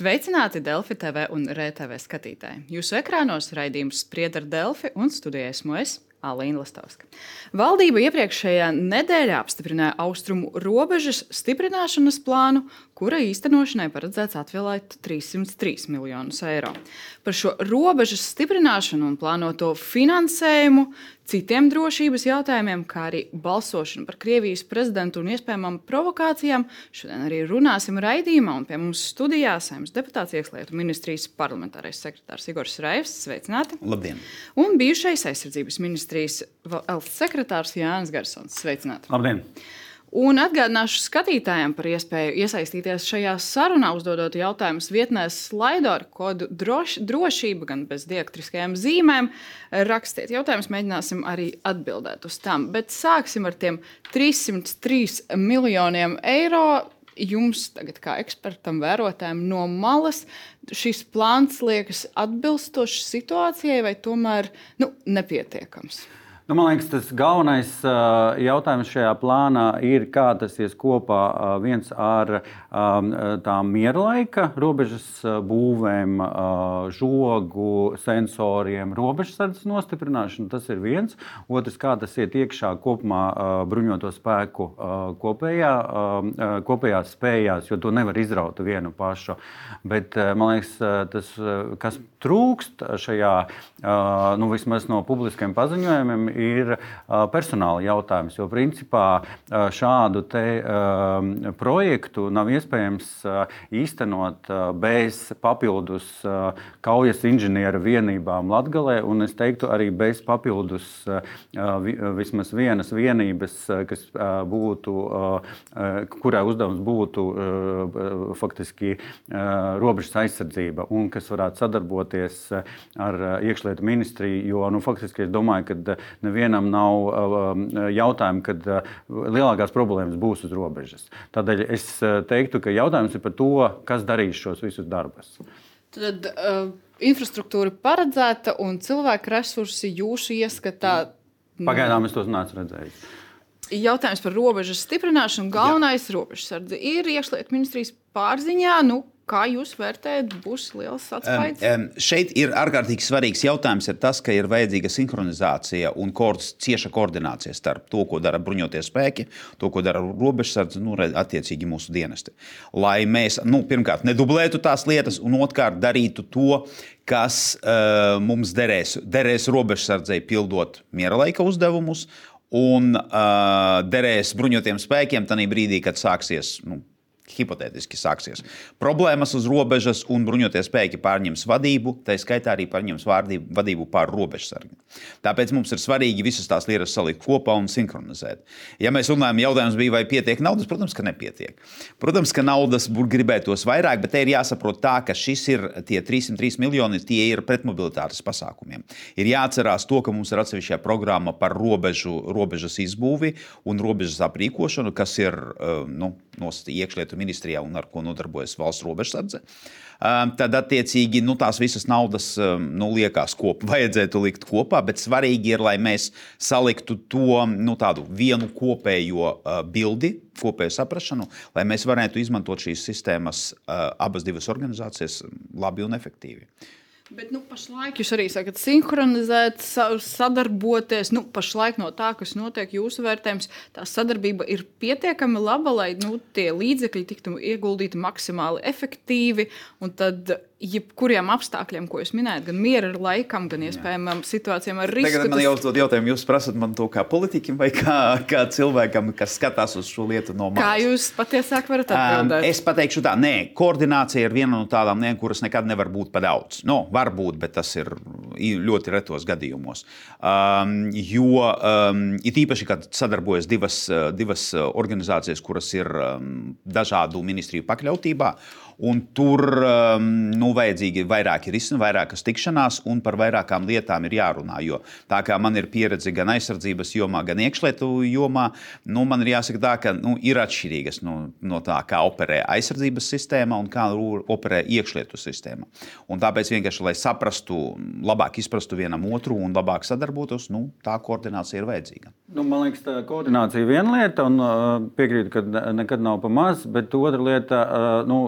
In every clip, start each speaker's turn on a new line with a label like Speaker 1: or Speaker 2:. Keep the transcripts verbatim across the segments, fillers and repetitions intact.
Speaker 1: Sveicināti Delfi T V un R T V skatītāji. Jūsu ekrānos raidījums Sprieda ar Delfi un studijā esmu es, Alīna Lastovska. Valdība iepriekšējā nedēļā apstiprināja austrumu robežas stiprināšanas plānu, kura īstenošanai paredzēts atvēlēt trīssimts trīs miljonus eiro. Par šo robežas stiprināšanu un plānoto finansējumu, citiem drošības jautājumiem, kā arī balsošanu par Krievijas prezidentu un iespējamām provokācijām, šodien arī runāsim raidījumā, un pie mums studijā Saeimas deputāts iekšlietu ministrijas parlamentārais sekretārs Igors Raivs. Sveicināti!
Speaker 2: Labdien!
Speaker 1: Un bijušais aizsardzības ministrijas valsts sekretārs Jānis Garsons. Sveicināti!
Speaker 2: Labdien!
Speaker 1: Un atgādināšu skatītājiem par iespēju iesaistīties šajā sarunā, uzdodot jautājumus vietnē Slido ar kodu droš, drošība, gan bez diaktriskajām zīmēm. Rakstiet jautājumus, mēģināsim arī atbildēt uz tām. Bet sāksim ar tiem trīssimts trīs miljoniem eiro. Jums tagad kā ekspertam, vērotājiem no malas šis plāns liekas atbilstošs situācijai vai tomēr nu, nepietiekams?
Speaker 2: Nu, man liekas, tas galvenais uh, jautājums šajā plānā ir, kā tas ies kopā uh, viens ar um, tām mierlaika robežas uh, būvēm, uh, žogu, sensoriem, robežsardzes nostiprināšanu. Tas ir viens. Otrs, kā tas iet iekšā kopumā uh, bruņoto spēku uh, kopējā, uh, kopējās spējās, jo to nevar izraut vienu pašu. Bet, uh, man liekas, uh, tas, uh, kas trūkst šajā, uh, nu, vismaz no publiskiem paziņojumiem, ir uh, personāla jautājums, jo principā uh, šādu te uh, projektu nav iespējams uh, īstenot uh, bez papildus uh, kaujas inženieru vienībām Latgalē, un es teiktu arī bez papildus uh, vi, vismaz vienas vienības, uh, kas uh, būtu, uh, uh, kurai uzdevums būtu uh, faktiski uh, robežas aizsardzība, un kas varētu sadarboties uh, ar uh, iekšlietu ministriju, jo, nu, faktiski es domāju, ka uh, nevienam nav uh, jautājumu, kad uh, lielākās problēmas būs uz robežas. Tādēļ es uh, teiktu, ka jautājums ir par to, kas darīs šos visus darbus.
Speaker 1: Tad uh, infrastruktūra paredzēta un cilvēku resursi jūsu ieskatā?
Speaker 2: Pagaidām es tos neesmu redzējis.
Speaker 1: Jautājums par robežas stiprināšanu. Galvenais robežsardze ir iekšlietu ministrijas pārziņā. Nu, kā jūs vērtējat, būs liels atspaids?
Speaker 3: Um, um, šeit ir ārkārtīgi svarīgs jautājums ir tas, ka ir vajadzīga sinhronizācija un koord, cieša koordinācija starp to, ko dara bruņotie spēki, to, ko dara robežsardze, nu, attiecīgi mūsu dienesti. Lai mēs, nu, pirmkārt, nedublētu tās lietas un otrkārt darītu to, kas uh, mums derēs, derēs robežsardzei pildot mieralaika uzdevumus un uh, derēs bruņotiem spēkiem tanī brīdī, kad sāksies, nu, hipotētiski sāksies problēmas uz robežas un bruņotie spēki pārņems vadību, tā skaitā arī pārņems vārdību, vadību pār robežsargi. Tāpēc mums ir svarīgi visas tās lietas salikt kopā un sinhronizēt. Ja mēs runājam, jautājums bija, vai pietiek naudas, protams, ka nepietiek. Protams, ka naudas būtu gribētos vairāk, bet te ir jāsaprot tā, ka šis ir tie trīssimts trīs miljoni, tie ir pretmobilitātes pasākumiem. Ir jāatcerās to, ka mums ir atsevišķā programma par robežu, robežas izbūvi un robežas aprīkošanu, kas ir, nu, nosacīta iekšlietu ministrijā un ar ko nodarbojas valsts robežsardze. Tad, attiecīgi, nu, tās visas naudas, nu, liekas, kopā, vajadzētu likt kopā, bet svarīgi ir, lai mēs saliktu to, nu, tādu vienu kopējo bildi, kopēju saprašanu, lai mēs varētu izmantot šīs sistēmas abas divas organizācijas labi un efektīvi.
Speaker 1: Bet, nu, pašlaik jūs arī sakat sinhronizēt, sadarboties. Nu, pašlaik no tā, kas notiek jūsu vērtējums, tā sadarbība ir pietiekami laba, lai, nu, tie līdzekļi tiktu ieguldīti maksimāli efektīvi, un tad jebkuriem apstākļiem, ko jūs minējat, gan miera laikam, gan iespējamām situācijām ar risku.
Speaker 3: Tagad man jau uzdod jautājumu, jūs prasat man to kā politiķim vai kā, kā cilvēkam, kas skatās uz šo lietu no malas?
Speaker 1: Kā jūs patiesāk varat atbildēt?
Speaker 3: Um, es pateikšu tā, nē, koordinācija ir viena no tādām lietām, kuras nekad nevar būt pa daudz. No, var būt, bet tas ir ļoti retos gadījumos. Um, jo um, it īpaši, kad sadarbojas divas, divas organizācijas, kuras ir um, dažādu ministriju pakļautībā, un tur um, nu, vajadzīgi vairāki risini, vairākas tikšanās, un par vairākām lietām ir jārunā. Jo tā kā man ir pieredze gan aizsardzības jomā, gan iekšlietu jomā, nu, man ir jāsaka tā, ka nu, ir atšķirīgas no, no tā, kā operē aizsardzības sistēma un kā operē iekšlietu sistēma. Un tāpēc vienkārši, lai saprastu, labāk izprastu vienam otru un labāk sadarbotos, nu, tā koordinācija ir vajadzīga.
Speaker 2: Nu, man liekas, tā koordinācija ir viena lieta, un uh, piekrītu, ka nekad nav pa maz, bet otra lieta, uh, nu, kādēļ es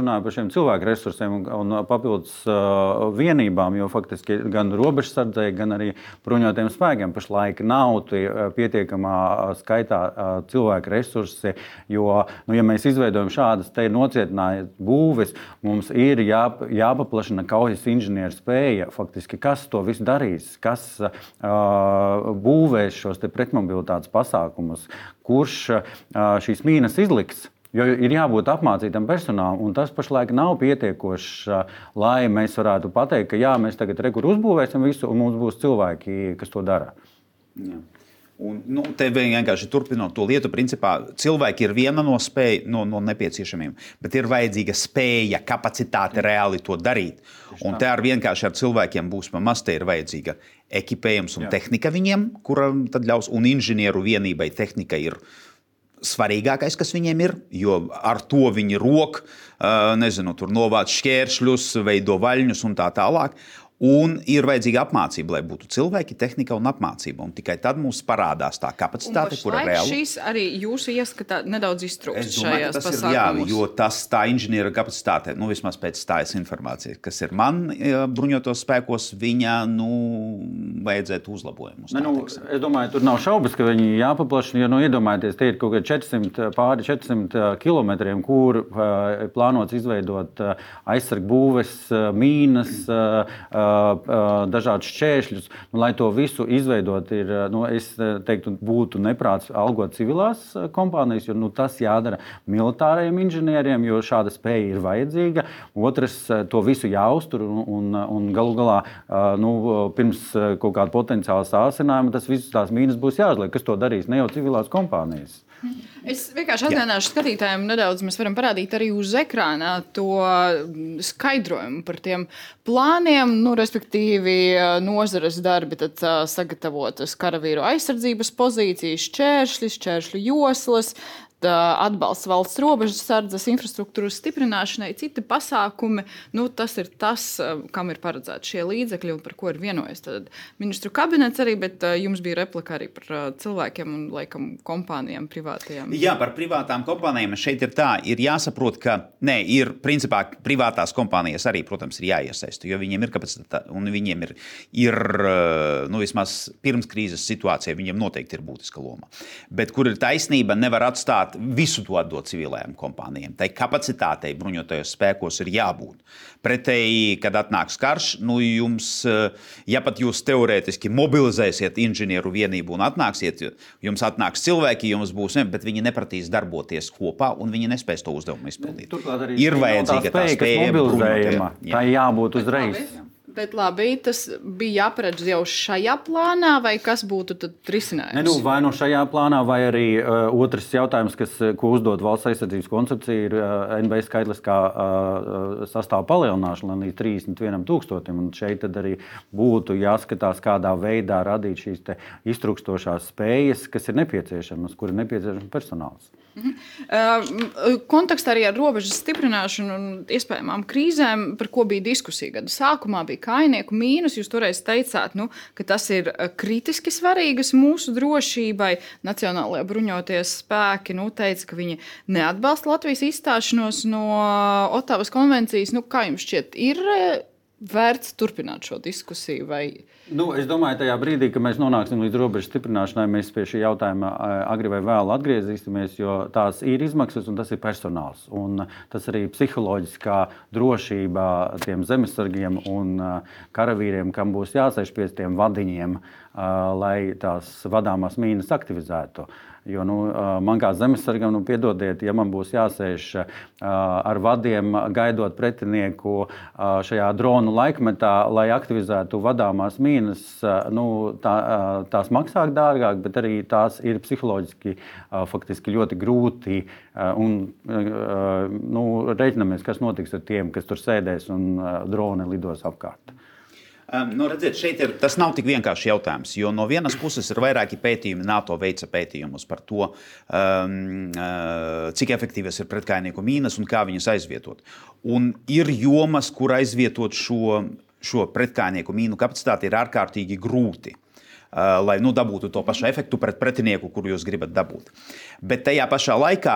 Speaker 2: runāju par šiem cilvēku resursiem un, un papildus uh, vienībām, jo faktiski gan robežsardzei, gan arī bruņotiem spēkiem pašlaik nav tie pietiekamā skaitā uh, cilvēku resursi, jo, nu, ja mēs izveidojam šādas te nocietinājas būves, mums ir jā, jāpaplašina kaujas inženieru spēja, faktiski, kas to visu darīs, kas uh, būvēs šos te pretmobilitātes pasākumus, kurš uh, šīs mīnas izliks. Jo ir jābūt apmācītam personālam, un tas pašlaik nav pietiekošs, lai mēs varētu pateikt, ka jā, mēs tagad rekur uzbūvēsim visu, un mums būs cilvēki, kas to dara.
Speaker 3: Jā. Un, nu, te vienkārši turpinot to lietu, principā cilvēki ir viena no, spēj, no, no nepieciešamiem, bet ir vajadzīga spēja, kapacitāte reāli to darīt. Un te ar vienkārši ar cilvēkiem būs pamaz, te ir vajadzīga ekipējums un Jā. tehnika viņiem, kura tad ļaus, un inženieru vienībai tehnika ir svarīgākais, kas viņiem ir, jo ar to viņi rok, nezinu, tur novāc šķēršļus, veido vaļņus un tā tālāk. Un ir vajadzīga apmācība, lai būtu cilvēki, tehnika un apmācība. Un tikai tad mums parādās tā kapacitāte, kura ir reāla.
Speaker 1: Šīs arī jūsu ieskatā nedaudz iztrūkst šajās
Speaker 3: tas
Speaker 1: pasākumus.
Speaker 3: Ir, jā, jo tas tā inženiera kapacitāte, nu vismaz pēc tājas informācijas, kas ir man bruņotos spēkos, viņa, nu, vajadzētu uzlabojumus.
Speaker 2: Ne, nu, es domāju, tur nav šaubas, ka viņi jāpaplašina, jo, nu, iedomājieties, tie ir kaut kādi četrsimt, pāri četrsimt kilometriem, kur uh, plānots izveidot uh, aizsargbūves, uh, mīnas, uh, dažādus šķēršļus. Nu, lai to visu izveidot, ir, nu, es teiktu, būtu neprāts algot civilās kompānijas, jo nu, tas jādara militārajiem inženieriem, jo šāda spēja ir vajadzīga. Otrs, to visu jāuztur un, un, un galu galā, nu, pirms kaut kāda potenciāla sāsinājuma, tas viss tās mīnas būs jāuzliek. Kas to darīs? Ne jau civilās kompānijas.
Speaker 1: Es vienkārši atgādināšu skatītājiem nedaudz, mēs varam parādīt arī uz ekrāna to skaidrojumu par tiem plāniem, nu, respektīvi nozares darbi, tad uh, sagatavotas karavīru aizsardzības pozīcijas, šķēršļi, šķēršļu joslas, atbalsts valsts robežas sardzes infrastruktūras stiprināšanai, citi pasākumi. Nu, tas ir tas, kam ir paredzēti šie līdzekļi un par ko ir vienojies tad ministru kabinets arī, bet jums bija replika arī par cilvēkiem un, laikam, kompānijām privātajām.
Speaker 3: Jā, par privātām kompānijām šeit ir tā, ir jāsaprot, ka, ne, ir principā privātās kompānijas arī, protams, ir jāiesaista, jo viņiem ir kapacitāte un viņiem ir, ir, nu, vismaz pirms krīzes situācijā, viņiem noteikti ir būtiska loma. Bet kur ir taisnība, nevar atstāt visu to atdot civilējām kompānijām. Tai kapacitātei bruņotajos spēkos ir jābūt. Pretēji, kad atnāks karš, nu jums, ja pat jūs teorētiski mobilizēsiet inženieru vienību un atnāksiet, jums atnāks cilvēki, jums būs, ne, bet viņi nepratīs darboties kopā un viņi nespēs to uzdevumu izpildīt.
Speaker 2: Arī
Speaker 3: ir vajadzīga tā spēja
Speaker 2: mobilizējama. Tā jābūt uzreiz.
Speaker 1: Bet labi, tas bija jāparedz jau šajā plānā, vai kas būtu tad risinājums?
Speaker 2: Ne, nu, vai no šajā plānā, vai arī uh, otrs jautājums, kas, ko uzdod valsts aizsardzības koncepcija, ir uh, N B skaitliskā uh, sastāva palielināšana līdz trīsdesmit vienam tūkstotim. Un šeit tad arī būtu jāskatās, kādā veidā radīt šīs te iztrukstošās spējas, kas ir nepieciešamas, kur ir nepieciešams personāls.
Speaker 1: Mhm. Uh, kontekstā arī ar robežas stiprināšanu un iespējamām krīzēm, par ko bija diskusija gada sākumā, bija kainieku mīnas. Jūs toreiz teicāt, nu, ka tas ir kritiski svarīgas mūsu drošībai. Nacionālajie bruņotie spēki nu, teica, ka viņi neatbalsta Latvijas izstāšanos no Otavas konvencijas. Nu, kā jums šķiet, ir vērts turpināt šo diskusiju? Vai...
Speaker 2: Nu, es domāju, tajā brīdī, kad mēs nonāksim līdz robežas stiprināšanai, mēs pie šī jautājuma agri vai vēlu atgriezīsimies, jo tās ir izmaksas un tas ir personāls. Un tas arī psiholoģiskā drošība tiem zemesargiem un karavīriem, kam būs jāsēž pie tiem vadiņiem, lai tās vadāmās mīnas aktivizētu. Jo nu, man kā zemesargam, nu, piedodiet, ja man būs jāsēž ar vadiem, gaidot pretinieku šajā dronu laikmetā, lai aktivizētu vadāmās mīnas, nu, tā, tās maksā dārgāk, bet arī tās ir psiholoģiski faktiski ļoti grūti. Un, nu, reiķinamies, kas notiks ar tiem, kas tur sēdēs un droni lidos apkārt.
Speaker 3: Um, nu, redziet, šeit ir, tas nav tik vienkārši jautājums, jo no vienas puses ir vairāki pētījumi, NATO veica pētījumus par to, um, uh, cik efektīvas ir pretkainieku mīnas un kā viņas aizvietot. Un ir jomas, kur aizvietot šo, šo pretkainieku mīnu kapacitāti ir ārkārtīgi grūti. lai nu, dabūtu to pašu efektu pret pretinieku, kuru jūs gribat dabūt. Bet tajā pašā laikā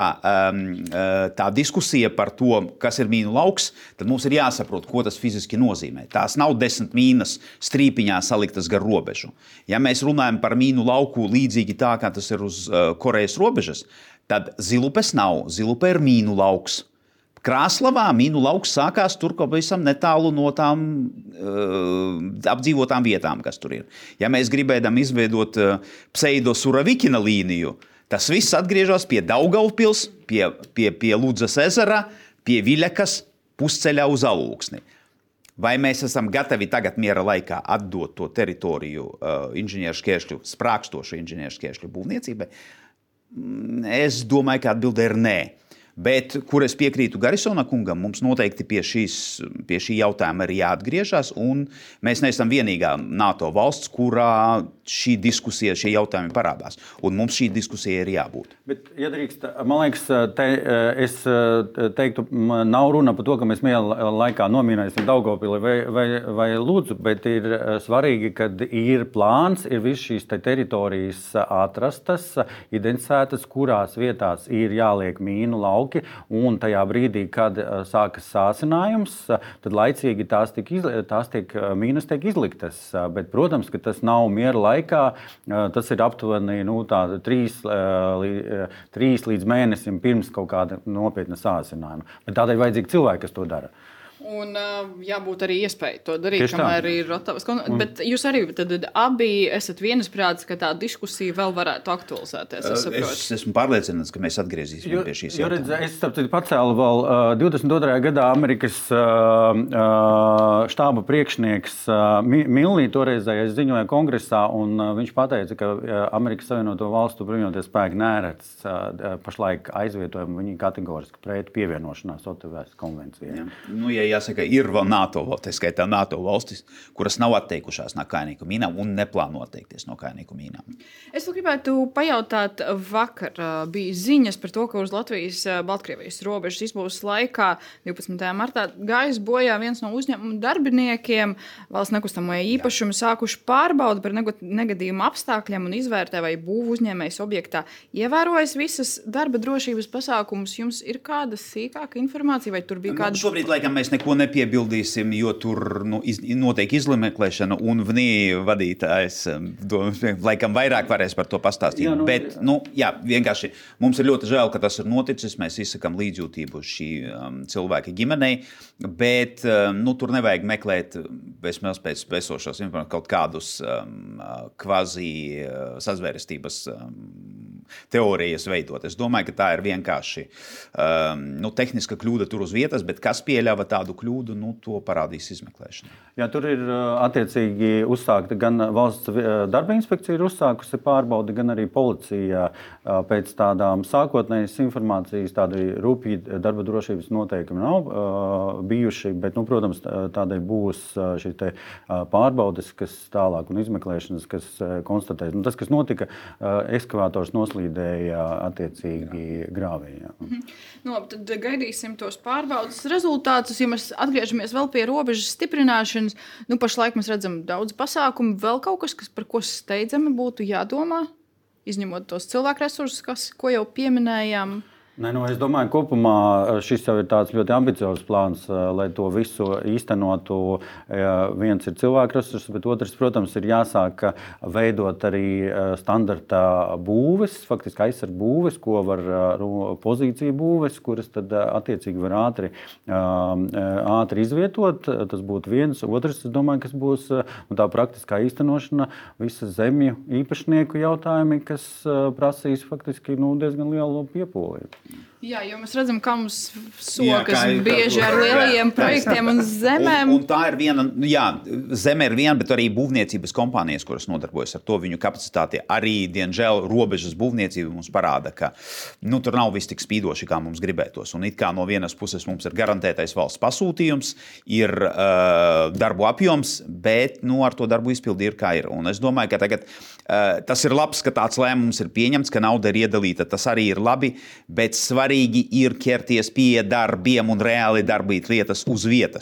Speaker 3: tā diskusija par to, kas ir mīnu lauks, tad mums ir jāsaprot, ko tas fiziski nozīmē. Tās nav desmit mīnas strīpiņā saliktas gar robežu. Ja mēs runājam par mīnu lauku līdzīgi tā, kā tas ir uz Korejas robežas, tad Zilupes nav. Zilupe ir mīnu lauks. Krāslavā mīnu lauks sākās tur kaut pavisam netālu no tām uh, apdzīvotām vietām, kas tur ir. Ja mēs gribējam izveidot uh, pseido-Suravikina līniju, tas viss atgriežas pie Daugavpils, pie, pie, pie Ludzas ezera, pie Viļakas pusceļā uz Alūksni. Vai mēs esam gatavi tagad miera laikā atdot to teritoriju uh, inženieršķiešļu, sprākstošu inženieršķiešļu būvniecībai? Es domāju, ka atbilde ir nē. Bet, kur es piekrītu Garisona kungam, mums noteikti pie, šīs, pie šī jautājuma ir jāatgriežas, un mēs neesam vienīgā NATO valsts, kurā šī diskusija, šie jautājumi parādās. Un mums šī diskusija ir jābūt.
Speaker 2: Bet, ja drīkst, man liekas, te, es teiktu, nav runa par to, ka mēs miera laikā nomīnēsim Daugavpili vai, vai, vai Ludzu, bet ir svarīgi, kad ir plāns, ir viss šīs te teritorijas atrastas, identificētas, kurās vietās ir jāliek mīnu lauki. Un tajā brīdī, kad sākas sācinājums, tad laicīgi tās tiek, izli, tās tiek mīnas tiek izliktas. Bet, protams, ka tas nav miera laikā, tas ir aptuveni nu, tā, trīs, trīs līdz mēnesim pirms kaut kāda nopietna sācinājuma. Bet tādēļ vajadzīgi cilvēki, kas to dara.
Speaker 1: Un uh, jābūt arī iespēja to darīt, kamēr ir Rotavas. Mm. Bet jūs arī tad, abi esat vienasprātis, ka tā diskusija vēl varētu aktualizēties. Es,
Speaker 3: es esmu pārliecināts, ka mēs atgriezīsimies pie šīs jautājuma.
Speaker 2: Es starp pacēlu vēl uh, divdesmit otrajā gadā Amerikas uh, uh, štāba priekšnieks uh, Milnī toreizējais ziņoja kongresā, un uh, viņš pateica, ka uh, Amerikas Savienoto Valstu bruņoties spēki neredz uh, pašlaik aizvietojumu viņi kategoriski pret pievienošanās Otavas konvencijai.
Speaker 3: Jā. Nu, ja jāsaka, ir vēl NATO valstis, skaitā NATO valstis, kuras nav atteikušās no kainīku mīnām un neplāno atteikties no kainīku mīnām.
Speaker 1: Es gribētu pajautāt, vakar bija ziņas par to, ka uz Latvijas-Baltkrievijas robežas izbūves laikā divpadsmitajā martā gājis bojā viens no uzņēmuma darbiniekiem. Valsts nekustamajā īpašumu sākuši pārbaudi par negadījumu apstākļiem un izvērtē, vai būvu uzņēmējs objektā ievērojas visas darba drošības pasākumus. Jums ir kāda sīkāka informācija, vai tur bija kāda...
Speaker 3: Nu, šobrīd, laikam, mēs neko nepiebildīsim, jo tur nu, iz, notiek izmeklēšana, un V N I vadītājs do, laikam vairāk varēs par to pastāstīt. Jā, nu, Bet, nu, jā, vienkārši mums ir ļoti žēl, ka tas ir noticis. Mēs izsakam līdzjūtību šī um, cilvēka ģimenei, bet um, nu, tur nevajag meklēt bezmaz pēc esošos kaut kādus um, kvazi uh, sazvērestības um, teorijas veidot. Es domāju, ka tā ir vienkārši um, nu, tehniska kļūda tur uz vietas, bet kas pieļāva tādu kļūdu, nu, to parādīs izmeklēšana.
Speaker 2: Jā, tur ir attiecīgi uzsākta gan valsts darba inspekcija ir uzsākusi pārbaudi, gan arī policija pēc tādām sākotnējas informācijas, tādi rūpīgi darba drošības noteikumi nav uh, bijuši, bet, nu, protams, tādai būs šī te pārbaudes, kas tālāk un izmeklēšanas, kas konstatēs. Nu, tas, kas notika, ekskavators noslīdēja attiecīgi grāvējā.
Speaker 1: Mhm. No, tad gaidīsim tos pārbaudes rezultātus. Ja mēs atgriežamies vēl pie robežas stiprināšanas, nu, pašlaik mēs redzam daudz pasākumu, vēl kaut kas, kas par ko steidzami būtu jādomā, izņemot tos cilvēku resursus, kas, ko jau pieminējām.
Speaker 2: Ne, nu, es domāju, kopumā šis jau ir tāds ļoti ambiciozs plāns, lai to visu īstenotu. Viens ir cilvēku resursus, bet otrs, protams, ir jāsāk veidot arī standarta būves, faktiski aizsargu būves, ko var pozīciju būves, kuras tad attiecīgi var ātri, ātri izvietot. Tas būtu viens. Otrs, es domāju, kas būs tā praktiskā īstenošana, visas zemju īpašnieku jautājumi, kas prasīs faktiski nu, diezgan lielu piepūli.
Speaker 1: Jā, jo mēs redzam, ka mums sokas jā, bieži ar lielajiem projektiem un zemēm.
Speaker 3: Un, un tā ir viena, jā, zeme ir viena, bet arī būvniecības kompānijas, kuras nodarbojas ar to viņu kapacitāti. Arī, diemžēl, robežas būvniecība mums parāda, ka nu, tur nav viss tik spīdoši, kā mums gribētos. Un it kā no vienas puses mums ir garantētais valsts pasūtījums, ir uh, darbu apjoms, bet nu, ar to darbu izpildi ir kā ir. Un es domāju, ka tagad uh, tas ir labs, ka tāds lēmums ir pieņemts, ka nauda ir iedalīta. Tas arī ir labi, bet svarīgi ir ķerties pie darbiem un reāli darbīt lietas uz vietas.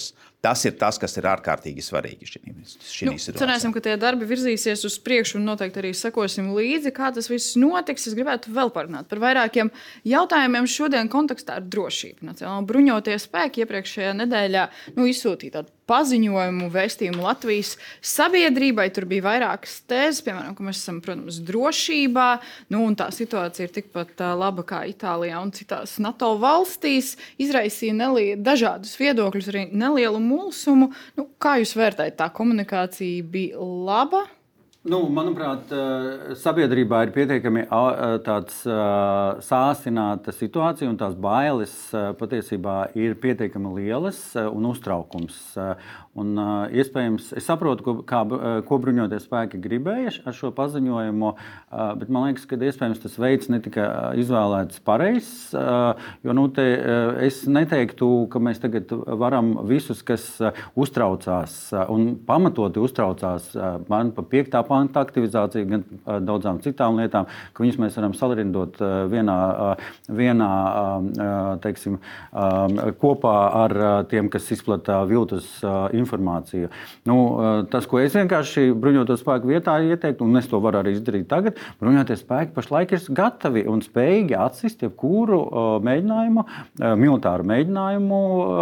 Speaker 3: Tas ir tas, kas ir ārkārtīgi svarīgi šī, šī
Speaker 1: nu,
Speaker 3: situācijā.
Speaker 1: Cerēsim, ka tie darbi virzīsies uz priekšu un noteikti arī sekosim līdzi, kā tas viss notiks. Es gribētu vēl parunāt par vairākiem jautājumiem šodien kontekstā ar drošību. Nacionālā bruņotie spēki iepriekšējā nedēļā nu, izsūtīja tādu paziņojumu, vēstījumu Latvijas sabiedrībai. Tur bija vairākas tēzes, piemēram, ka mēs esam, protams, drošībā, nu, un tā situācija ir tikpat laba kā Itālijā un citās NATO valstīs. Izraisīja nelie, dažādus viedokļus, arī nelielu mulsumu. Nu, kā jūs vērtējat, tā komunikācija bija laba?
Speaker 2: Nu, manuprāt, sabiedrībā ir pietiekami tāds sāsināta situācija, un tās bailes patiesībā ir pietiekami lielas un uztraukums. Un, iespējams, es saprotu, ko, kā, ko bruņotie spēki gribēja ar šo paziņojumu, bet man liekas, ka iespējams tas veids netika izvēlēts pareizs. Jo nu, te, es neteiktu, ka mēs tagad varam visus, kas uztraucās un pamatoti uztraucās man pa piektā panta aktivizāciju, gan daudzām citām lietām, ka viņus mēs varam salirindot vienā, vienā teiksim, kopā ar tiem, kas izplata viltus informāciju. Nu, tas, ko es vienkārši bruņoto spēku vietā ieteiktu, un es to varu arī izdarīt tagad, bruņotie spēki pašlaik ir gatavi un spējīgi atsist jebkuru mēģinājumu, militāru mēģinājumu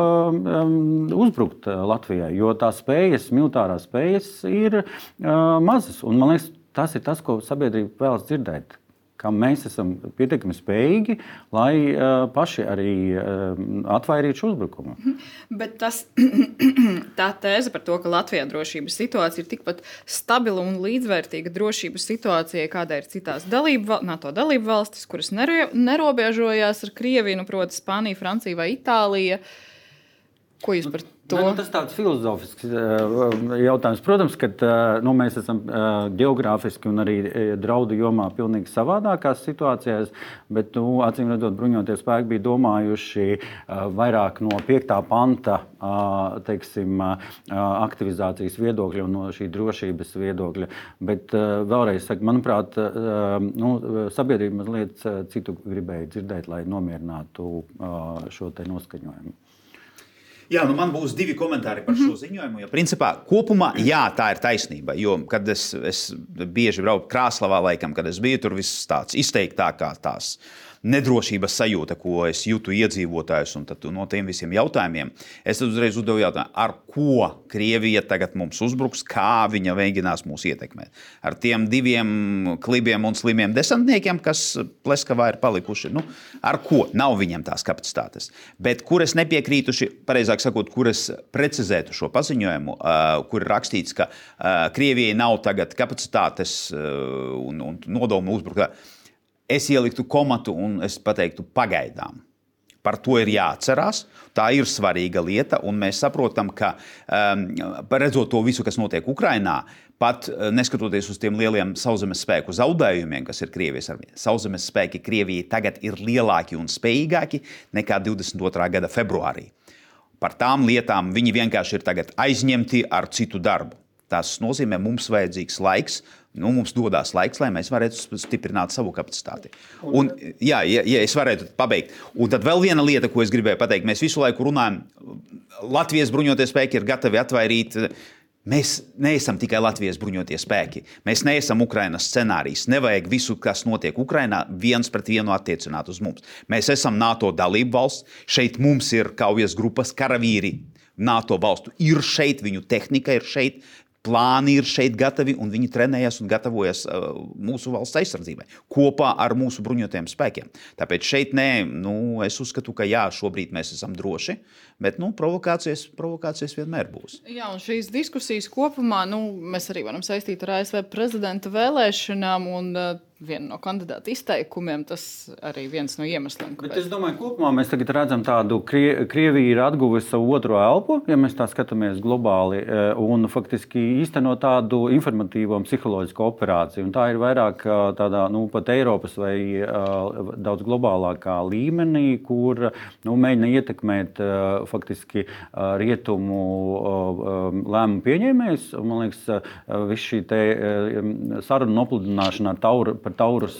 Speaker 2: uzbrukt Latvijai, jo tās spējas, militārās spējas ir mazas. Un man liekas, tas ir tas, ko sabiedrība vēlas dzirdēt. Kā mēs esam pietiekami spējīgi, lai uh, paši arī uh, atvairītu šo uzbrukumu.
Speaker 1: Bet tas, tā tēze par to, ka Latvijā drošības situācija ir tikpat stabila un līdzvērtīga drošības situācijai, kāda ir citās dalību, NATO dalību valstis, kuras nerobežojās ar Krieviju, nu, proti Spānija, Francija vai Itālija. Ko jūs par to?
Speaker 2: Ne, nu, tas ir tāds filozofisks uh, jautājums. Protams, ka uh, nu, mēs esam uh, geogrāfiski un arī draudu jomā pilnīgi savādākās situācijās, bet, nu, acīm redzot, bruņotie spēki bija domājuši uh, vairāk no piektā panta uh, teiksim, uh, aktivizācijas viedokļa un no šī drošības viedokļa. Bet uh, vēlreiz saku, manuprāt, uh, nu, sabiedrība mazliet citu gribēja dzirdēt, lai nomierinātu uh, šo te noskaņojumu.
Speaker 3: Jā, nu man būs divi komentāri par šo ziņojumu. Jo, principā, kopumā, jā, tā ir taisnība. Jo, kad es, es bieži braucu Krāslavā, laikam, kad es biju tur, viss tāds izteiktākā tās nedrošības sajūta, ko es jūtu iedzīvotājus, un tad no tiem visiem jautājumiem es tad uzreiz uzdevu jautājumu, ar ko Krievija tagad mums uzbruks, kā viņa mēģinās mūs ietekmēt. Ar tiem diviem klibiem un slimiem desantniekiem, kas Pleskavā ir palikuši, nu, ar ko? Nav viņiem tās kapacitātes. Bet kur es nepiekrītuši, pareizāk sakot, kur es precizētu šo paziņojumu, uh, kur ir rakstīts, ka uh, Krievijai nav tagad kapacitātes uh, un, un nodomu uzbrukt. Es ieliktu komatu un es pateiktu pagaidām. Par to ir jāatcerās. Tā ir svarīga lieta, un mēs saprotam, ka um, redzot to visu, kas notiek Ukrainā, pat neskatoties uz tiem lieliem sauszemes spēku zaudējumiem, kas ir Krievijas armijā, sauszemes spēki Krievijai tagad ir lielāki un spējīgāki nekā divdesmit otrā gada februārī. Par tām lietām viņi vienkārši ir tagad aizņemti ar citu darbu. Tas nozīmē, mums vajadzīgs laiks, nu, mums dodās laiks, lai mēs varētu stiprināt savu kapacitāti. Un, jā, ja, ja es varētu pabeigt. Un tad vēl viena lieta, ko es gribēju pateikt. Mēs visu laiku runājam, Latvijas bruņotie spēki ir gatavi atvairīt. Mēs neesam tikai Latvijas bruņotie spēki. Mēs neesam Ukrainas scenārijs. Nevajag visu, kas notiek Ukrainā, viens pret vienu attiecināt uz mums. Mēs esam NATO dalību valsts. Šeit mums ir kaujas grupas, karavīri NATO valstu. Ir šeit, viņu tehnika ir šeit. Plāni ir šeit gatavi, un viņi trenējas un gatavojas uh, mūsu valsts aizsardzībai kopā ar mūsu bruņotajiem spēkiem. Tāpēc šeit nē, nu, es uzskatu, ka jā, šobrīd mēs esam droši, bet nu, provokācijas, provokācijas vienmēr būs.
Speaker 1: Jā, un šīs diskusijas kopumā nu, mēs arī varam saistīt ar A S V prezidenta vēlēšanām un uh, viena no kandidāta izteikumiem, tas arī viens no iemesliem.
Speaker 2: Bet es domāju, kopumā mēs tagad redzam tādu, Krie, Krievija ir atguvusi savu otro elpu, ja mēs tā skatāmies globāli, un faktiski īsteno tādu informatīvo un psiholoģisku operāciju. Un tā ir vairāk tādā, nu, pat Eiropas vai uh, daudz globālākā līmenī, kur nu, mēģina ietekmēt uh, faktiski uh, rietumu uh, lēmumu pieņēmējs. Man liekas, viss šī te sarunu nopludināšana taur, par Taurus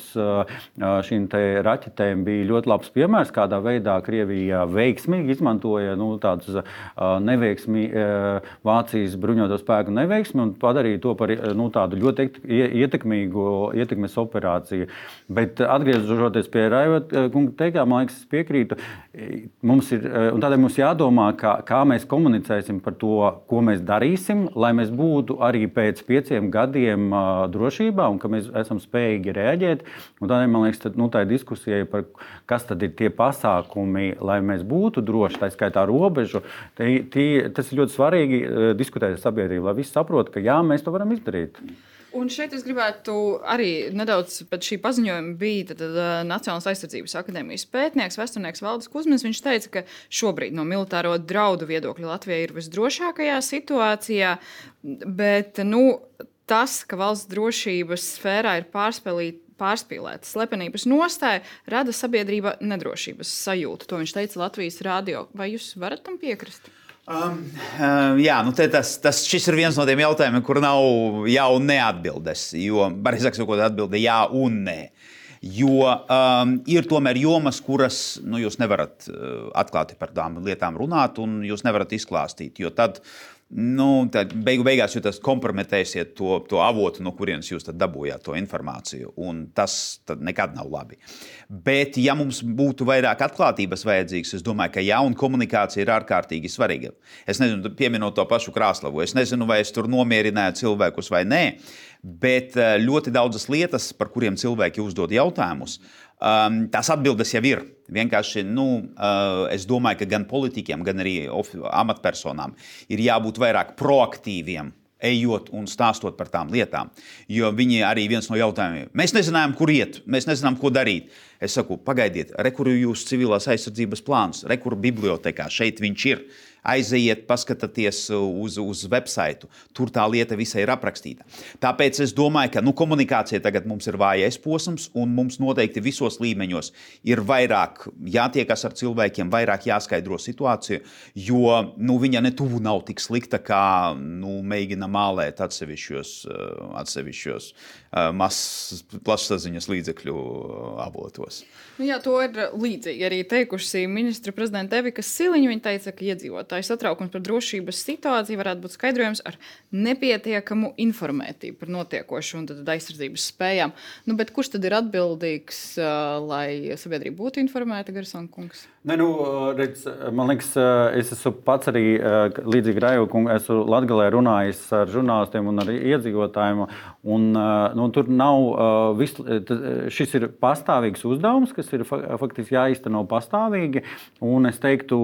Speaker 2: šīm te raķetēm bija ļoti labs piemērs, kādā veidā Krievija veiksmīgi izmantoja nu, tādus neveiksmi, Vācijas bruņoto spēku neveiksmi un padarīja to par nu, tādu ļoti ietekmīgu ietekmes operāciju. Bet atgriežoties pie Raivota kunga teiktā, man liekas, es piekrītu, mums ir, un tādēļ mums jādomā, kā, kā mēs komunicēsim par to, ko mēs darīsim, lai mēs būtu arī pēc pieciem gadiem uh, drošībā un ka mēs esam spējīgi reaģēt. Un tādēļ, man liekas, tad, nu, tā ir diskusija par, kas tad ir tie pasākumi, lai mēs būtu droši, tā skaitā robežu. Tie, tie, tas ir ļoti svarīgi uh, diskutēt ar sabiedrību, lai visi saprot, ka jā, mēs to varam izdarīt.
Speaker 1: Un šeit es gribētu arī nedaudz pēc šī paziņojuma bija tad, tad, Nacionālās aizsardzības akadēmijas pētnieks, vēsturnieks Valdis Kuzmins. Viņš teica, ka šobrīd no militāro draudu viedokļa Latvija ir visdrošākajā situācijā, bet nu, tas, ka valsts drošības sfērā ir pārspīlēta slepenības nostāja, rada sabiedrībā nedrošības sajūtu. To viņš teica Latvijas radio. Vai jūs varat tam piekrist?
Speaker 3: Um, uh, jā, nu tas, tas, šis ir viens no tiem jautājumiem, kur nav jā un nē atbildes. Jo, pareizāk sakot, atbilde jā un nē. Jo um, ir tomēr jomas, kuras nu, jūs nevarat uh, atklāti par tām lietām runāt, un jūs nevarat izklāstīt. Jo tad, nu, tad beigu beigās jūs kompromitēsiet to, to avotu, no kurienes jūs dabūjāt to informāciju. Un tas nekad nav labi. Bet, ja mums būtu vairāk atklātības vajadzīgs, es domāju, ka jā, un komunikācija ir ārkārtīgi svarīga. Es nezinu, pieminot to pašu Krāslavu, es nezinu, vai es tur nomierināju cilvēkus vai nē, bet ļoti daudzas lietas, par kuriem cilvēki uzdod jautājumus, um, tās atbildes jau ir. Vienkārši, nu, uh, es domāju, ka gan politiķiem, gan arī amatpersonām ir jābūt vairāk proaktīviem, ejot un stāstot par tām lietām. Jo viņi arī viens no jautājumiem. Mēs nezinām, kur iet, mēs nezinām, ko darīt. Es saku, pagaidiet, re, kur jūs civilās aizsardzības plāns, re, kur bibliotekā, šeit viņš ir. Aiziet, paskatieties uz, uz websaitu. Tur tā lieta visai ir aprakstīta. Tāpēc es domāju, ka nu, komunikācija tagad mums ir vājais posms, un mums noteikti visos līmeņos ir vairāk jātiekas ar cilvēkiem, vairāk jāskaidro situāciju, jo nu, viņa netuvu nav tik slikta, kā nu, mēģina mālēt atsevišķos, atsevišķos mazs plašsaziņas līdzekļu avotos.
Speaker 1: Nu, jā, to ir līdzīgi arī teikusi ministra prezidenta Evika Siliņa. Viņa teica, ka iedzīvotāju satraukums par drošības situāciju varētu būt skaidrojams ar nepietiekamu informētību par notiekošu un tad aizsardzības spējām. Nu, bet kurš tad ir atbildīgs, lai sabiedrība būtu informēta, Garsona kungs?
Speaker 2: Ne, nu, redz, man liekas, es esmu pats arī līdzīgi Raivo kungu, esmu Latgalē runājis ar žurnālistiem un ar iedzīvotājiem, un nu, tur nav, vis, šis ir pastāvīgs uzdevums, kas ir faktiski jāizteno pastāvīgi, un es teiktu,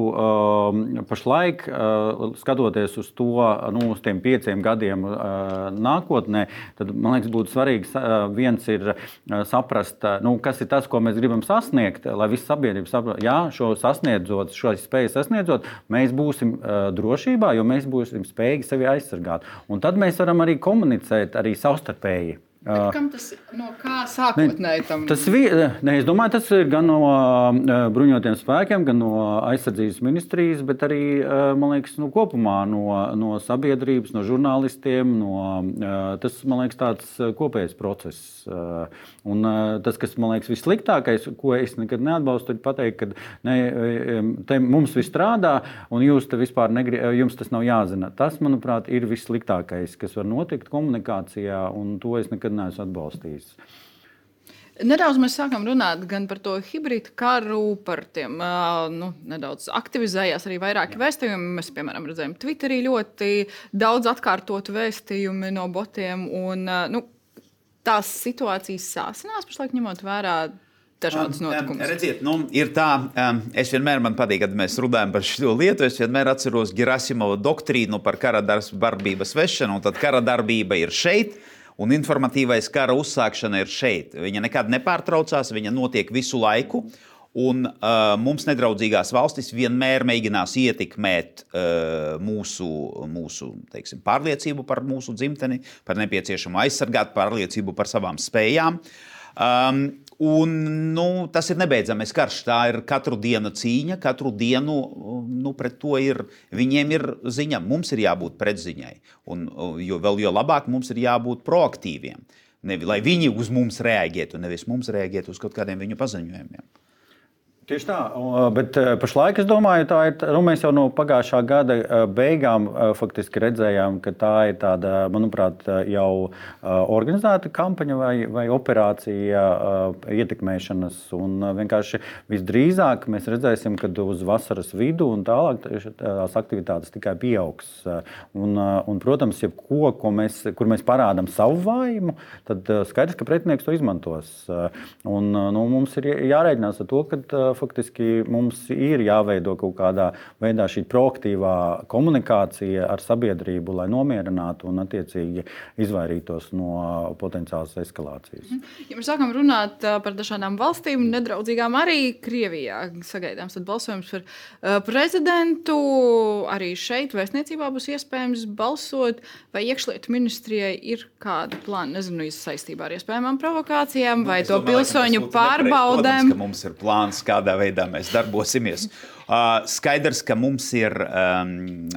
Speaker 2: pašlaik, skatoties uz to, nu, uz tiem pieciem gadiem nākotnē, tad, man liekas, būtu svarīgi viens ir saprast, nu, kas ir tas, ko mēs gribam sasniegt, lai visa sabiedrība saprot, jā, šo sasniedzot, šo spēju sasniedzot, mēs būsim uh, drošībā, jo mēs būsim spējīgi sevi aizsargāt. Un tad mēs varam arī komunicēt arī savstarpēji.
Speaker 1: Bet kam tas no kā sākotnēji tam?
Speaker 2: Tas, ne, es domāju, tas ir gan no uh, bruņotiem spēkiem, gan no aizsardzības ministrijas, bet arī, uh, man liekas, nu, kopumā no, no sabiedrības, no žurnālistiem. No, uh, tas, man liekas, tāds kopējs process. Uh, un uh, tas, kas, man liekas, vissliktākais, ko es nekad neatbalstu, ir pateikt, ka ne, te mums viss strādā, un jūs te vispār negri, jums tas nav jāzina. Tas, manuprāt, ir vissliktākais, kas var notikt komunikācijā, un to es nekad neesmu atbalstījis.
Speaker 1: Nedaudz mēs sākam runāt gan par to hibrīdu karu, par tiem nu, nedaudz aktivizējās arī vairāki vēstījumi. Mēs, piemēram, redzējām Twitterī ļoti daudz atkārtotu vēstījumi no botiem, un nu, tās situācijas sāsinās pašlaik ņemot vērā dažādas notikumus.
Speaker 3: Redziet, nu, ir tā, es vienmēr man patīk, kad mēs runājam par šo lietu, es vienmēr atceros Gerasimova doktrīnu par kara darbības vešanu, un tad kara darbība ir šeit, un informatīvais kara uzsākšana ir šeit. Viņa nekad nepārtraucās, viņa notiek visu laiku, un uh, mums nedraudzīgās valstis vienmēr mēģinās ietekmēt uh, mūsu, mūsu teiksim, pārliecību par mūsu dzimteni, par nepieciešamu aizsargāt, pārliecību par savām spējām. Um, Un, nu, tas ir nebeidzamais karš. Tā ir katru dienu cīņa, katru dienu nu, pret to ir. Viņiem ir ziņa, mums ir jābūt pretziņai. Un, jo vēl jo labāk mums ir jābūt proaktīviem. Nevi, lai viņi uz mums reaģētu, nevis mums reaģētu uz kaut kādiem viņu paziņojumiem.
Speaker 2: Tieši tā, bet pašlaik es domāju, tā ir, nu, mēs jau no pagājušā gada beigām faktiski redzējām, ka tā ir tāda, manuprāt, jau organizēta kampaņa vai, vai operācija ietekmēšanas. Un vienkārši visdrīzāk mēs redzēsim, ka uz vasaras vidu un tālāk tās aktivitātes tikai pieaugs. Un, un protams, jebko, ko mēs, kur mēs parādām savu vājumu, tad skaidrs, ka pretinieks to izmantos. Un, nu, mums ir jārēķinās ar to, ka faktiski mums ir jāveido kaut kādā veidā šī proaktīvā komunikācija ar sabiedrību, lai nomierinātu un attiecīgi izvairītos no potenciālas eskalācijas.
Speaker 1: Ja mēs sākam runāt par dažādām valstīm, nedraudzīgām arī Krievijā, sagaidāms tad balsojums par prezidentu, arī šeit vēstniecībā būs iespējams balsot, vai iekšlietu ministrijai ir kāda plāna, nezinu, saistībā ar iespējamām provokācijām, vai to pilsoņu pārbaudēm?
Speaker 3: Protams, ka mums ir plāns, kādā veidā mēs darbosimies. Uh, skaidrs, ka mums ir um,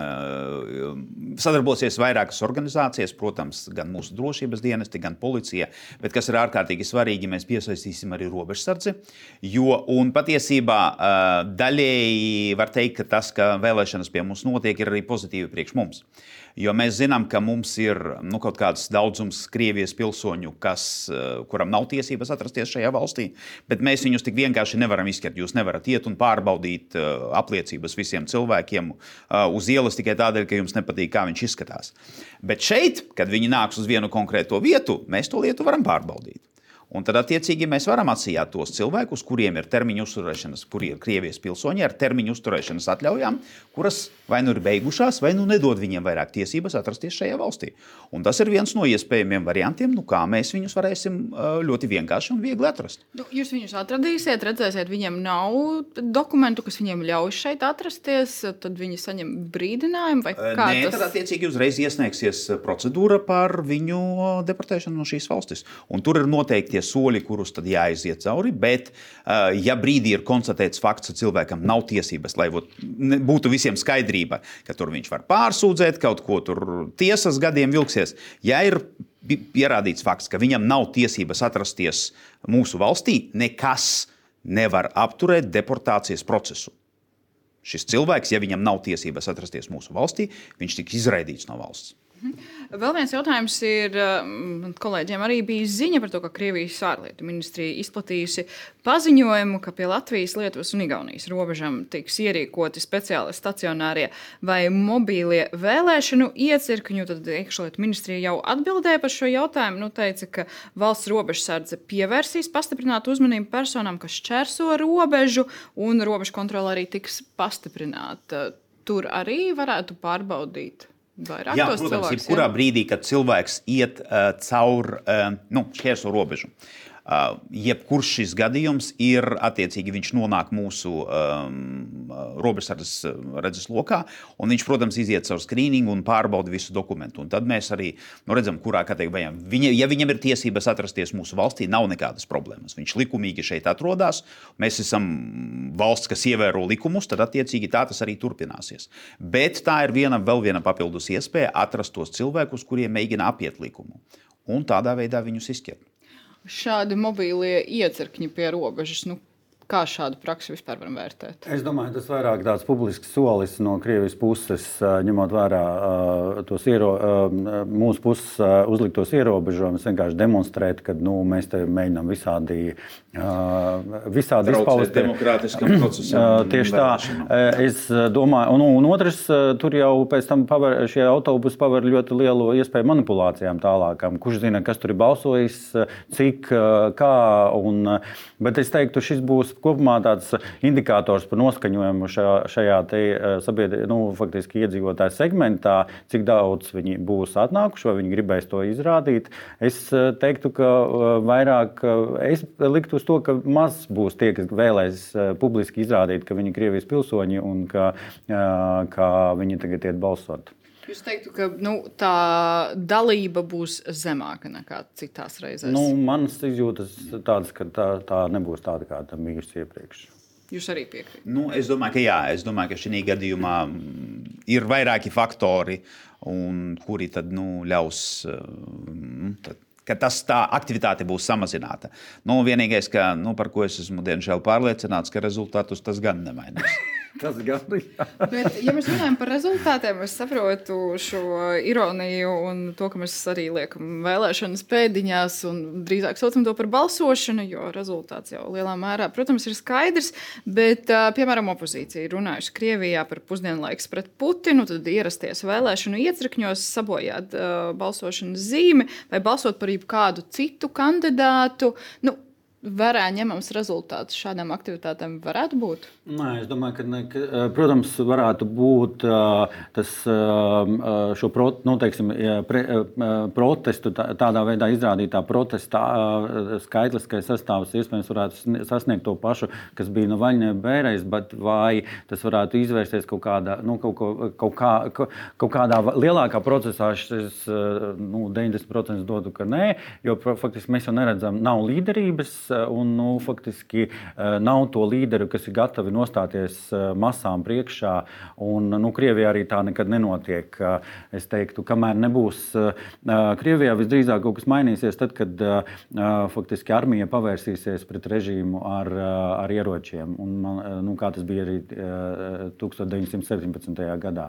Speaker 3: uh, sadarbosies vairākas organizācijas, protams, gan mūsu drošības dienesti, gan policija, bet kas ir ārkārtīgi svarīgi, mēs piesaistīsim arī robežsardzi, jo, un patiesībā uh, daļēji var teikt, ka tas, ka vēlēšanas pie mums notiek, ir arī pozitīvi priekš mums. Jo mēs zinām, ka mums ir nu, kaut kāds daudzums Krievijas pilsoņu, kas, kuram nav tiesības atrasties šajā valstī, bet mēs viņus tik vienkārši nevaram izskert. Jūs nevarat iet un pārbaudīt uh, apliecības visiem cilvēkiem uh, uz ielas tikai tādēļ, ka jums nepatīk, kā viņš izskatās. Bet šeit, kad viņi nāks uz vienu konkrēto vietu, mēs to lietu varam pārbaudīt. Un tad, attiecīgi, mēs varam atsijāt tos cilvēkus, kuriem ir termiņu uzturēšanas, kuri ir Krievijas pilsoņi ar termiņu uzturēšanas atļaujām, kuras vai nu ir beigušās, vai nu nedod viņiem vairāk tiesības atrasties šajā valstī. Un tas ir viens no iespējamiem variantiem, nu kā mēs viņus varēsim ļoti vienkārši un viegli atrast.
Speaker 1: Nu, jūs viņus atradīsiet, redzēsiet, viņiem nav dokumentu, kas viņiem ļauj šeit atrasties, tad viņi saņem brīdinājumu vai kā
Speaker 3: Nē,
Speaker 1: tas?
Speaker 3: Tad, attiecīgi, uzreiz iesniegsies procedūra par viņu deportēšanu no šīs valstis. Un tur ir noteikti soļi, kurus tad jāiziet cauri, bet, ja brīdī ir konstatēts fakts, ka cilvēkam nav tiesības, lai būtu visiem skaidrība, ka tur viņš var pārsūdzēt, kaut ko tur tiesas gadiem vilksies, ja ir pierādīts fakts, ka viņam nav tiesības atrasties mūsu valstī, nekas nevar apturēt deportācijas procesu. Šis cilvēks, ja viņam nav tiesības atrasties mūsu valstī, viņš tiks izraidīts no valsts.
Speaker 1: Vēl viens jautājums ir, kolēģiem arī bija ziņa par to, ka Krievijas ārlietu ministrija izplatījusi paziņojumu, ka pie Latvijas, Lietuvas un Igaunijas robežām tiks ierīkoti speciāli stacionārie vai mobīlie vēlēšanu iecirkņi. Tad iekšlietu ministrija jau atbildēja par šo jautājumu. Nu, teica, ka valsts robežsardze pievērsīs pastiprinātu uzmanību personām, kas šķērso robežu, un robežu kontrole arī tiks pastiprināta. Tur arī varētu pārbaudīt. Vairāk
Speaker 3: Jā, protams, cilvēks, jebkurā jā. brīdī, kad cilvēks iet uh, caur uh, nu, šķērso robežu. Uh, jebkurš šis gadījums ir, attiecīgi, viņš nonāk mūsu um, robežsardzes redzes lokā, un viņš, protams, iziet caur skrīningu un pārbauda visu dokumentu. Un tad mēs arī nu, redzam, kurā kategorijā. Viņa, ja viņam ir tiesības atrasties mūsu valstī, nav nekādas problēmas. Viņš likumīgi šeit atrodas. Mēs esam valsts, kas ievēro likumus, tad, attiecīgi, tā tas arī turpināsies. Bet tā ir viena, vēl viena papildus iespēja atrast tos cilvēkus, kuriem mēģina apiet likumu. Un tādā veidā viņus izķert.
Speaker 1: Šādi mobīlie iecirkņi pie robežas, nu, kā šādu praksi vispār varam vērtēt?
Speaker 2: Es domāju, tas vairāk tāds publisks solis no Krievijas puses, ņemot vērā tos iero, mūsu puses uzliktos ierobežojumus, vienkārši demonstrēt, ka nu, mēs te mēģinām visādi, visādi izpaust.
Speaker 3: Demokrātiskam procesam.
Speaker 2: Tieši tā. Es domāju, un, un otrs, tur jau pēc tam paver, šie autobusi paver ļoti lielu iespēju manipulācijām tālākām. Kurš zina, kas tur ir balsojis, cik, kā. Un, bet es teiktu, šis būs kopumā tāds indikators par noskaņojumu šajā, šajā te, sabiedri, nu, faktiski iedzīvotāju segmentā, cik daudz viņi būs atnākuši, vai viņi gribēs to izrādīt. Es teiktu, ka vairāk, es liktu uz to, ka maz būs tie, kas vēlēs publiski izrādīt, ka viņi ir Krievijas pilsoņi un ka, ka viņi tagad iet balsot.
Speaker 1: Jūs teiktu, ka nu, tā dalība būs zemāka nekā citās reizēs?
Speaker 2: Nu, manas izjūtas tādas, ka tā, tā nebūs tāda, kā tā bijusi iepriekš.
Speaker 1: Jūs arī piekrītat?
Speaker 3: Nu, es domāju, ka jā. Es domāju, ka šī gadījumā ir vairāki faktori, un kuri tad, nu, ļaus, tad, ka tas, tā aktivitāte būs samazināta. Nu, vienīgais, ka, nu, par ko es esmu diemžēl pārliecināts, ka rezultātus tas gan nemainīs.
Speaker 2: Tas gan ir.
Speaker 1: Bet, ja mēs runājam par rezultātiem, es saprotu šo ironiju un to, ka mēs arī liekam vēlēšanas pēdiņās un drīzāk saucam to par balsošanu, jo rezultāts jau lielā mērā, protams, ir skaidrs. Bet, piemēram, opozīcija ir runājusi Krievijā par pusdienlaiks pret Putinu, tad ierasties vēlēšanu iecirkņos, sabojāt uh, balsošanas zīmi vai balsot par jebkādu citu kandidātu. Nu, Vērā ņemams rezultāts šādām aktivitātēm varētu būt?
Speaker 2: Nē, es domāju, ka, ne, ka protams, varētu būt uh, tas uh, šo pro, nu, teiksim, pre, uh, protestu, tā, tādā veidā izrādītā protesta uh, skaitliskais sastāvs iespējams varētu sasniegt to pašu, kas bija Navaļņa bērēs, bet vai tas varētu izvērsties kaut kādā, nu, kaut, kaut, kaut, kā, kaut kādā lielākā procesā, es uh, nu, deviņdesmit procenti dodu, ka nē, jo faktiski mēs jau neredzam, nav līderības, un nu, faktiski nav to līderu, kas ir gatavi nostāties masām priekšā. Un, nu, Krievijā arī tā nekad nenotiek. Es teiktu, kamēr nebūs Krievijā visdrīzāk kaut kas mainīsies, tad, kad faktiski armija pavērsīsies pret režīmu ar, ar ieročiem. Un, nu, kā tas bija arī deviņdesmit septiņpadsmitajā gadā.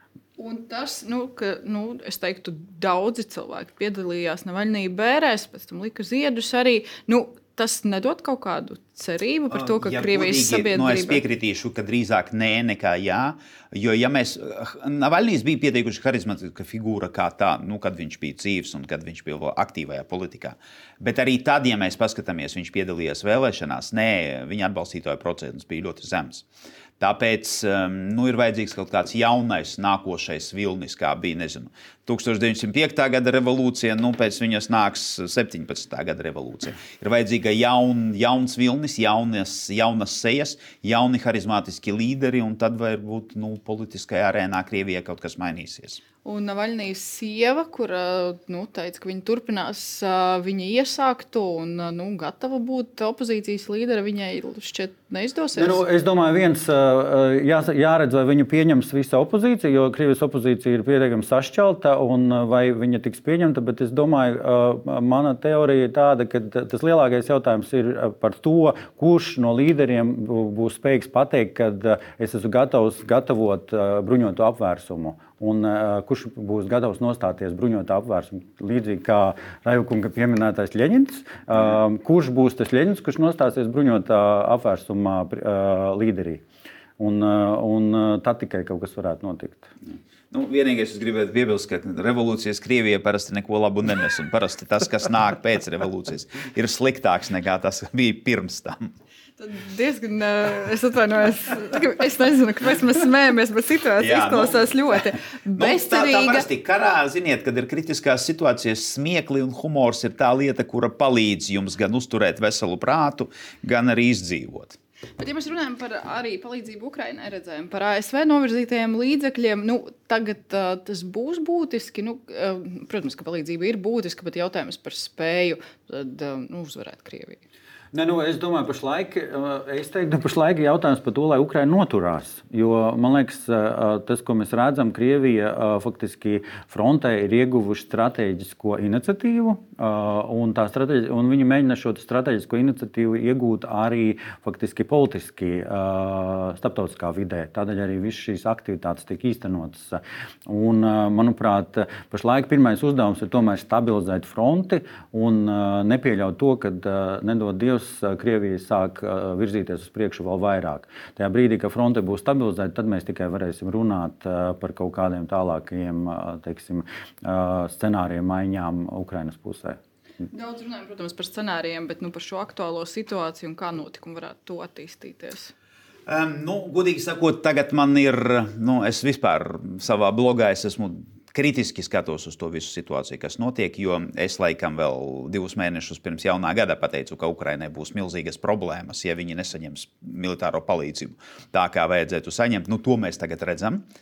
Speaker 1: Un tas, nu, ka nu, es teiktu, daudzi cilvēki piedalījās Navaļņī bērēs, pēc tam lika ziedus arī. Nu, tas nedod kaut kādu cerību par to, ka
Speaker 3: ja
Speaker 1: Krievijas
Speaker 3: godīgi,
Speaker 1: sabiedrība...
Speaker 3: No es piekritīšu, ka drīzāk nē nekā jā. Jo ja mēs... Navaļņīs bija pietiekuši harizmatiska figūra kā tā, nu, kad viņš bija dzīvs un kad viņš bija vēl aktīvajā politikā. Bet arī tad, ja mēs paskatāmies, viņš piedalījās vēlēšanās, nē, viņa atbalstītāju procents bija ļoti zems. Tāpēc nu, ir vajadzīgs kaut kāds jaunais, nākošais vilnis, kā bija, nezinu, tūkstoš deviņsimt piekta gada revolūcija, nu, pēc viņas nāks septiņpadsmitā gada revolūcija. Ir vajadzīga jaun, jauns vilnis, jaunas, jaunas sejas, jauni harizmātiski līderi, un tad varbūt nu, politiskajā arēnā Krievijā kaut kas mainīsies.
Speaker 1: Un Navaļņīs sieva, kura nu, teica, ka viņa turpinās viņa iesākto un nu, gatava būt opozīcijas līdera, viņai šķiet neizdosies?
Speaker 2: Ne, nu, es domāju, viens jā, jāredz, vai viņu pieņems visa opozīcija, jo Krievijas opozīcija ir pietiekami sašķelta, un vai viņa tiks pieņemta, bet es domāju, mana teorija ir tāda, ka tas lielākais jautājums ir par to, kurš no līderiem būs spējīgs pateikt, ka es esmu gatavs gatavot bruņotu apvērsumu. Un uh, kurš būs gatavs nostāties bruņotā apvērsumu, līdzīgi kā Raivukunga pieminētais Ļeņins, uh, kurš būs tas Ļeņins, kurš nostāsies bruņotā apvērsumā uh, līderī. Un, uh, un uh, tad tikai kaut kas varētu notikt.
Speaker 3: Nu, vienīgais, es gribētu piebilst, ka revolūcijas Krievijā parasti neko labu nenes, un parasti tas, kas nāk pēc revolūcijas, ir sliktāks nekā tas bija pirms tam.
Speaker 1: Tad diezgan, es atvainojos, es nezinu, kāpēc mēs smējamies, bet situācija izklausās nu, ļoti bezcerīga.
Speaker 3: Nu, tā, tā parasti karā, ziniet, kad ir kritiskās situācijas, smiekli un humors ir tā lieta, kura palīdz jums gan uzturēt veselu prātu, gan arī izdzīvot.
Speaker 1: Bet, ja mēs runājam par arī palīdzību Ukrainai, redzējām par A S V novirzītajiem līdzekļiem, nu, tagad uh, tas būs būtiski. Nu, uh, protams, ka palīdzība ir būtiska, bet jautājums par spēju tad, uh, nu, uzvarēt Krieviju.
Speaker 2: Ne, nu, es domāju, pašlaik, es teiktu, pašlaik ir jautājums par to, lai Ukraina noturās. Jo, man liekas, tas, ko mēs redzam, Krievija faktiski frontē ir ieguvuši strateģisko iniciatīvu, un, tā strateģi, un viņi mēģina šo strateģisko iniciatīvu iegūt arī faktiski politiski starptautiskā vidē. Tādēļ arī visas šīs aktivitātes tiek īstenotas. Un, manuprāt, pašlaik pirmais uzdevums ir tomēr stabilizēt fronti un nepieļaut to, kad nedod Dievs, Krievija sāk virzīties uz priekšu vēl vairāk. Tajā brīdī, kad fronte būs stabilizēta, tad mēs tikai varēsim runāt par kaut kādiem tālākajiem, teiksim, scenārijiem maiņām Ukrainas pusē.
Speaker 1: Daudz runājam, protams, par scenārijiem, bet nu, par šo aktuālo situāciju un kā notikumi varētu to attīstīties.
Speaker 3: Um, nu, godīgi sakot, tagad man ir, nu, es vispār savā blogā es esmu kritiski skatos uz to visu situāciju, kas notiek, jo es laikam vēl divus mēnešus pirms jaunā gada pateicu, ka Ukrainai būs milzīgas problēmas, ja viņi nesaņems militāro palīdzību tā, kā vajadzētu saņemt. Nu, to mēs tagad redzam.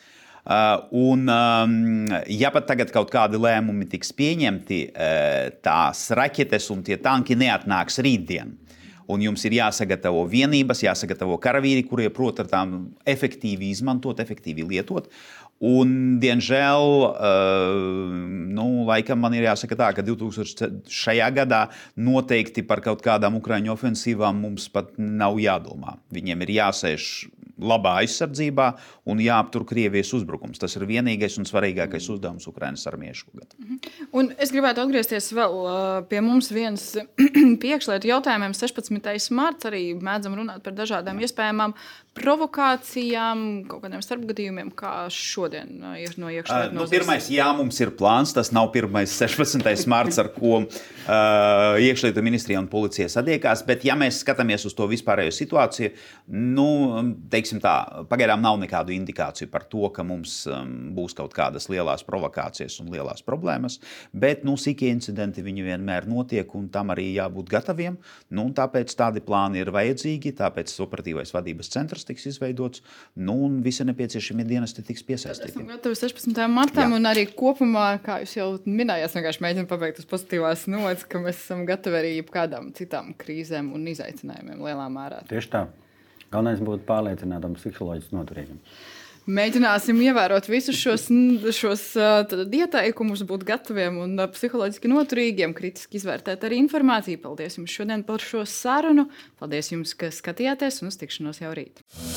Speaker 3: Un, ja pat tagad kaut kādi lēmumi tiks pieņemti, tās raķetes un tie tanki neatnāks rītdien. Un jums ir jāsagatavo vienības, jāsagatavo karavīri, kurie prot ar tām efektīvi izmantot, efektīvi lietot. Un, diemžēl, nu, laikam man ir jāsaka tā, ka divtūkstošais šajā gadā noteikti par kaut kādām Ukraiņu ofensīvām mums pat nav jādomā. Viņiem ir jāsēž labā aizsardzībā un jāaptur Krievijas uzbrukums. Tas ir vienīgais un svarīgākais uzdevums Ukrainas armijai šogad.
Speaker 1: Un es gribētu atgriezties vēl pie mums viens priekšlietu jautājumiem. sešpadsmitais marts arī mēdzam runāt par dažādām iespējamām provokācijām, kaut kādiem starpgadījumiem, kā šodien ir no iekšlietu
Speaker 3: nozares. Nu, pirmais, jā, mums ir plāns. Tas nav pirmais sešpadsmitais marts, ar ko uh, iekšlietu ministrija un policija sadiekās. Bet, ja mēs skatāmies uz to vispārējo situāciju, nu, teiksim tā, pagaidām nav nekādu indikāciju par to, ka mums um, būs kaut kādas lielās provokācijas un lielās problēmas. Bet, nu, sīkie incidenti viņi vienmēr notiek un tam arī jābūt gataviem. Nu, tāpēc tādi plāni ir vajadzīgi, tāpēc operatīvais vadības centrs tiks izveidots, nu, un visi nepieciešamie dienesti tiks piesaistīti.
Speaker 1: Esam gatavi sešpadsmitajam martam, Jā. Un arī kopumā, kā jūs jau minējāt, vienkārši mēģinām pabeigt uz pozitīvās nots, ka mēs esam gatavi arī kādām citām krīzēm un izaicinājumiem lielā mērā.
Speaker 2: Tieši tā. Galvenais būtu pārliecinātam psiholoģiski noturīgam.
Speaker 1: Mēģināsim ievērot visus šos, šos ieteikumus, būt gataviem un psiholoģiski noturīgiem, kritiski izvērtēt arī informāciju. Paldies jums šodien par šo sarunu. Paldies jums, ka skatījāties un uz tikšanos jau rīt.